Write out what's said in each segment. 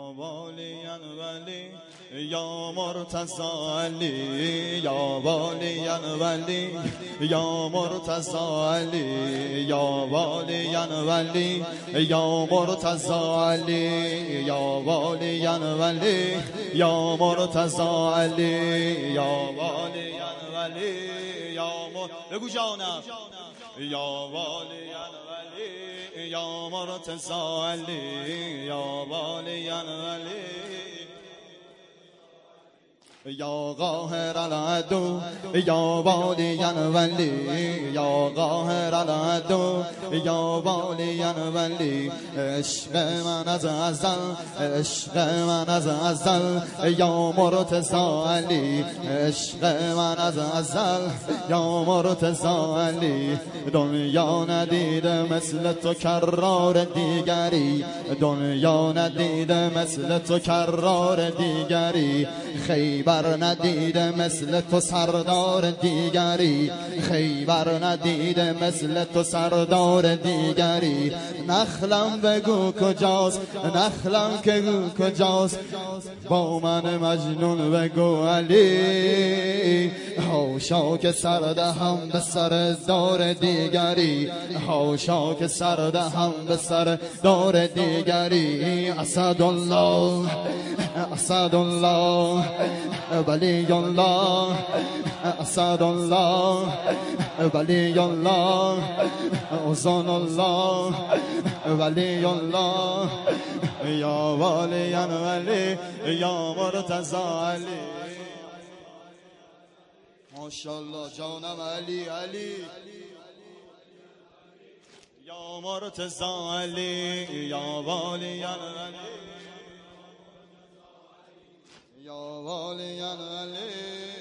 والی ولی یا مرتضی علی یا والی ولی یا مرتضی علی یا والی ولی یا مرتضی علی یا والی ولی یا مرتضی علی یا والی ولی یا بگو جانم یا والی ولی یا مرتضی علی یا والی ولی یا قاهر العدو یا والی ولی یا قاهر العدو یا والی ولی عشق من از ازل عشق من از ازل یا مرتضی علی عشق من از ازل یا مرتضی علی دنیا ندیده مثل تو کرار دیگری دنیا ندیده مثل تو کرار دیگری خیبر ندیده مثل تو سردار دیگری خیبر ندیده مثل تو سردار دیگری نخلم بگو کجاست نخلم که کجاست با من مجنون بگو علی حاشا که سردهم به سر دار دیگری حاشا که سردهم به سر دار دیگری اسد الله اسد الله ولی الله اسد الله ولی الله حسن الله ولی الله یا والی ولی یا مرتضی علی ماشاءالله جانم علی علی یا مرتضی علی یا والی ولی یا والی علی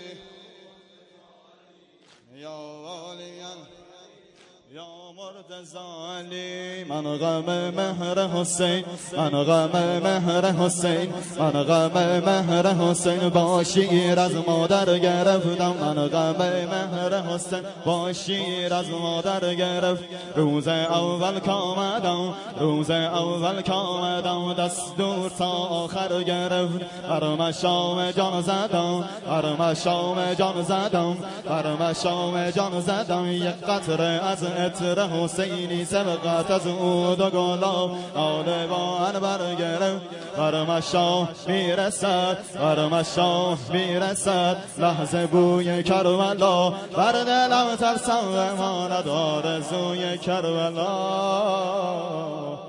یا والی یا مرتضی علی من غم مهر حسین من غم مهر حسین من غم مهر حسین با شیر از مادر گرفتم من غم مهر حسین با شیر از مادر گرفت روز اول کامدم روز اول کامدم دستور تا آخر گرفت بر مشام جان زدم بر مشام جان زدم بر مشام جان زدم یک قطره از عطر حسینی سبقت از عود و گلاب آل با انبر گرفت بر مشام میرسد بر مشام میرسد لحظه بوی کربلا بر دلم ترسم بماند آرزوی کربلا